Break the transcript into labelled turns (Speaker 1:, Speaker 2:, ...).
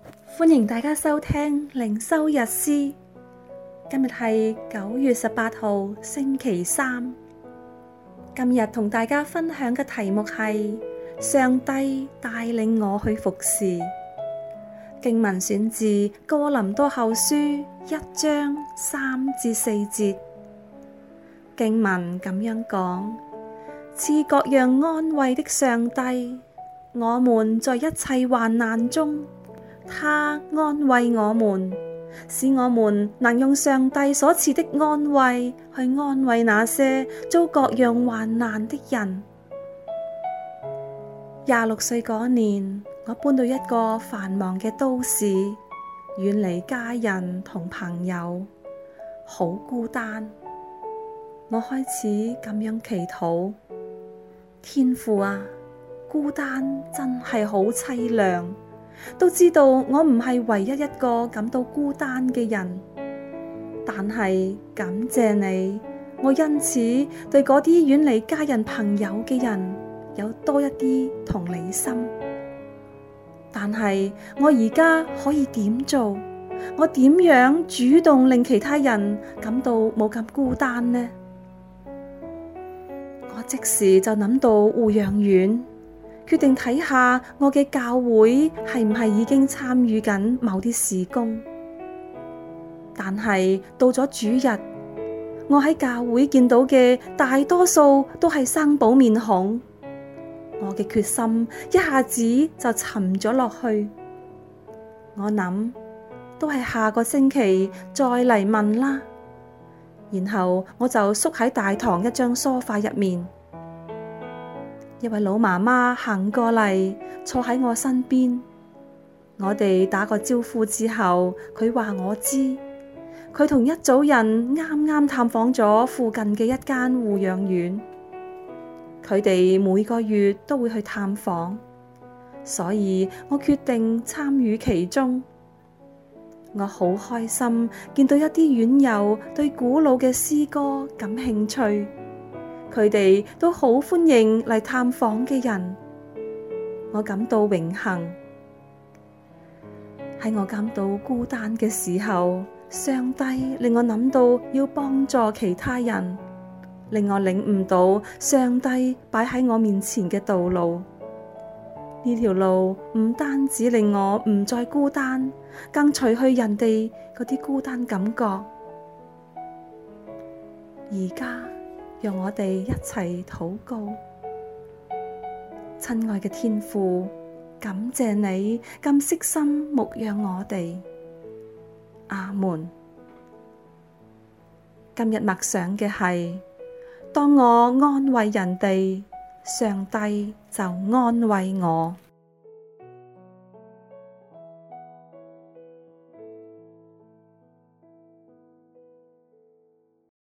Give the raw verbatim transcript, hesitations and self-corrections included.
Speaker 1: 歡迎大家收聽靈修日詩。今日係九月十八號星期三。今日同大家分享嘅題目係上帝帶領我去服侍。經文選自哥林多後書一章三至四節。經文咁樣講：賜各樣安慰的上帝，我們在一切患難中，他安慰我們，使我們能用上帝所賜的安慰去安慰那些遭各樣患難的人。廿六歲嗰年，我搬到一個繁忙嘅都市，遠離家人同朋友，好孤單。我開始咁樣祈禱：天父啊，孤單真係好淒涼。都知道我唔係唯一一個感到孤單嘅人，但係感謝你，我因此對嗰啲遠離家人朋友嘅人有多一啲同理心。但係我而家可以點做？我點樣主動令其他人感到冇咁孤單呢？我即時就諗到護養院，決定睇下我嘅教會係唔係已經參與緊某啲事工。但係到咗主日，我喺教會見到嘅大多數都係生保面孔，我嘅決心一下子就沉咗落去。我諗都係下個星期再嚟問啦。然後我就縮喺大堂一張梳化入面。一位老媽媽行過嚟，坐喺我身邊。我哋打個招呼之後，佢話我知，佢同一組人啱啱探訪咗附近嘅一間護養院。佢哋每個月都會去探訪，所以我決定參與其中。我好開心見到一啲院友對古老嘅詩歌感興趣。佢哋都好歡迎嚟探訪嘅人，我感到榮幸。喺我感到孤單嘅時候，上帝令我諗到要幫助其他人，令我領悟到上帝擺喺我面前嘅道路。呢條路唔單止令我唔再孤單，更除去人哋嗰啲孤單感覺。而家讓我哋一齊禱告。親愛嘅天父，感謝你咁悉心牧養我哋。阿門。今日默想嘅係：當我安慰人哋，上帝就安慰我。